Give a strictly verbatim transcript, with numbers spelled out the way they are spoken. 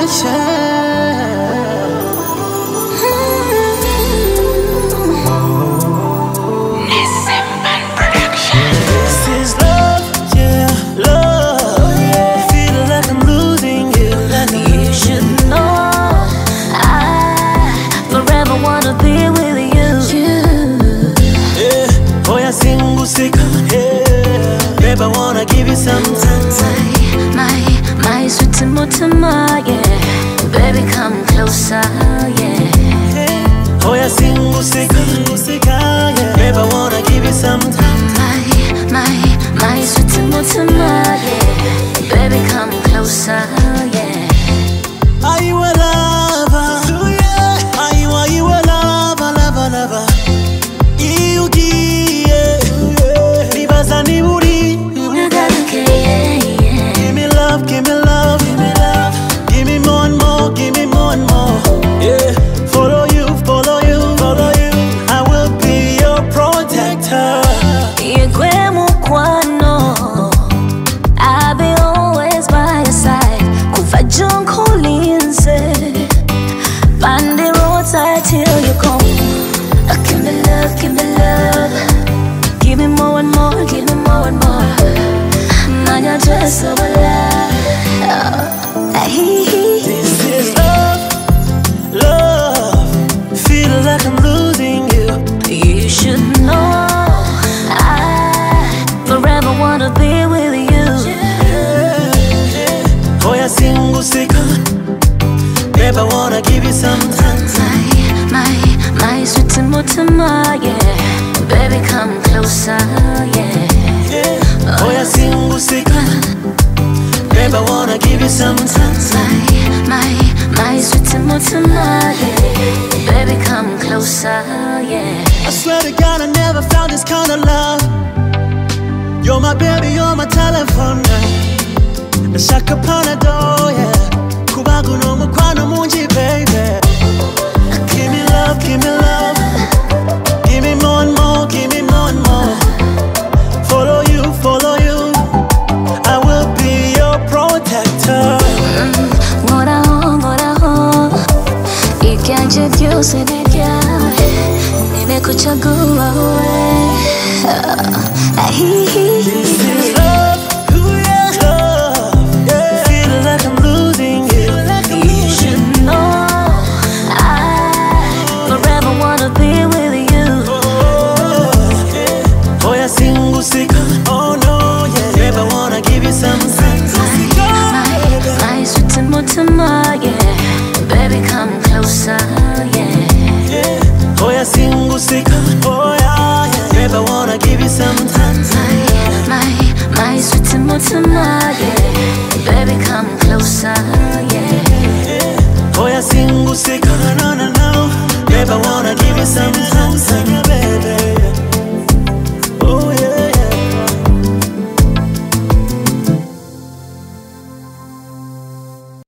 Babe, I wanna give you some time. My, my sweet Timotema, yeah. Baby, come closer, yeah. Oh, yeah, single sika, sika, yeah. Babe, I wanna give you some time. My, my, my sweet Timotema, yeah. Baby, come closer, yeah. Are you a lover? Yeah. Are you, are you a lover, lover, lover? You give, yeah. Nibaza ni buri. Give me love, give me love, give me more and more, give me more and more. Yeah, follow you, follow you, follow you. I will be your protector. Yegwe mukwano, I'll be always by your side. Kufa junko linse, find the roadside till you come. Give me love, give me love, give me more and more, give me more and more. Nanya dress of love. This is love, love. Feel like I'm losing you. You should know I forever wanna be with you. Oh, yeah, single sika. Babe, I wanna give you some time. My, my, my sweet Timotema, yeah. Baby, come closer, yeah. Oh, yeah, single sika. Babe, I wanna give you some time. My, my, my sweet Timotema, yeah. Baby, come closer, yeah. I swear to God, I never found this kind of love. You're my baby, you're my telephone. Nashaka panado, yeah. Kubagu no mukwano munji, baby. Give me love, give me love. Give me more and more, give me more and more. Follow you, follow you. I will be your protector. Ngora ho, ngora ho. Ikanje byose nirya. Nimekuchagua wewe. This is love, love, yeah. Feel like I'm losing you. You should know I forever wanna be with you. Oh, yeah, single sika. Oh no, yeah. Babe, I wanna give you some time. My, my sweet Timotema, yeah. Baby, come closer, yeah. Oh, yeah, single sika. Oh, yeah, yeah. Babe, I wanna give you some time. My, my, my sweet Timotema, yeah. Baby, come